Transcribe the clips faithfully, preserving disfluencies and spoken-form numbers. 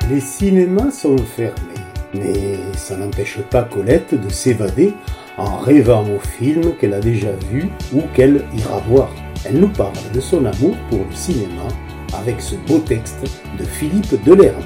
Les cinémas sont fermés, mais ça n'empêche pas Colette de s'évader en rêvant au film qu'elle a déjà vu ou qu'elle ira voir. Elle nous parle de son amour pour le cinéma avec ce beau texte de Philippe Delerme.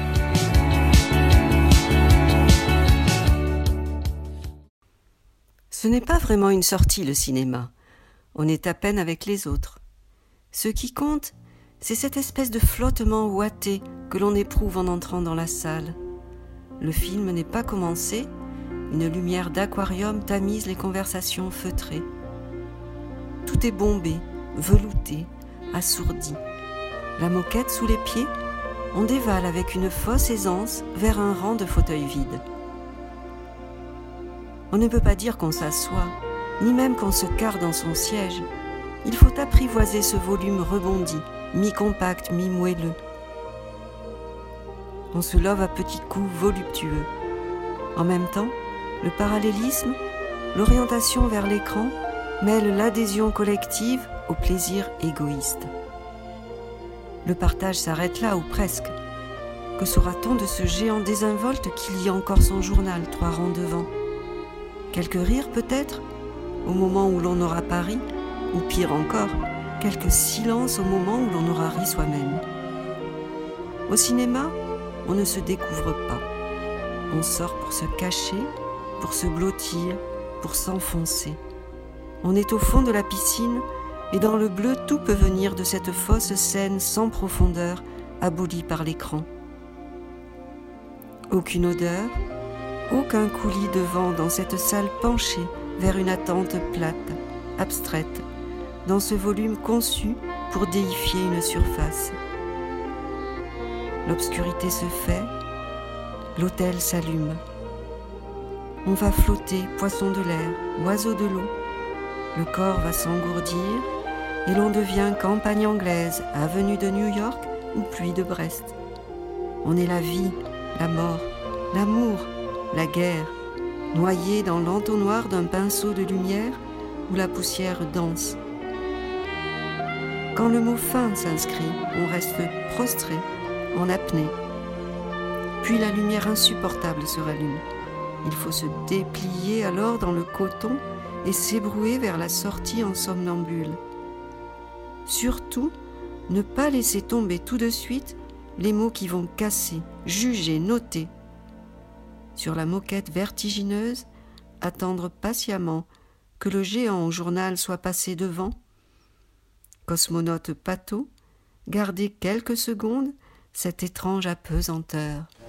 Ce n'est pas vraiment une sortie, le cinéma. On est à peine avec les autres. Ce qui compte, c'est cette espèce de flottement ouaté que l'on éprouve en entrant dans la salle. Le film n'est pas commencé, une lumière d'aquarium tamise les conversations feutrées. Tout est bombé, velouté, assourdi. La moquette sous les pieds, on dévale avec une fausse aisance vers un rang de fauteuils vides. On ne peut pas dire qu'on s'assoit, ni même qu'on se carre dans son siège. Il faut apprivoiser ce volume rebondi, mi-compact, mi-moelleux. On se love à petits coups voluptueux. En même temps, le parallélisme, l'orientation vers l'écran, mêle l'adhésion collective au plaisir égoïste. Le partage s'arrête là, ou presque. Que saura-t-on de ce géant désinvolte qui lit encore son journal, trois rangs devant ? Quelques rires peut-être, au moment où l'on aura pas ri, ou pire encore, quelques silences au moment où l'on aura ri soi-même. Au cinéma, on ne se découvre pas. On sort pour se cacher, pour se blottir, pour s'enfoncer. On est au fond de la piscine, et dans le bleu, tout peut venir de cette fausse scène sans profondeur, abolie par l'écran. Aucune odeur, aucun coulis de vent dans cette salle penchée vers une attente plate, abstraite, dans ce volume conçu pour déifier une surface. L'obscurité se fait, l'autel s'allume. On va flotter, poisson de l'air, oiseau de l'eau. Le corps va s'engourdir et l'on devient campagne anglaise, avenue de New York ou pluie de Brest. On est la vie, la mort, l'amour, la guerre, noyé dans l'entonnoir d'un pinceau de lumière où la poussière danse. Quand le mot fin s'inscrit, on reste prostré, en apnée. Puis la lumière insupportable se rallume. Il faut se déplier alors dans le coton et s'ébrouer vers la sortie en somnambule. Surtout, ne pas laisser tomber tout de suite les mots qui vont casser, juger, noter. Sur la moquette vertigineuse, attendre patiemment que le géant au journal soit passé devant. Cosmonaute pâteau, garder quelques secondes cette étrange apesanteur.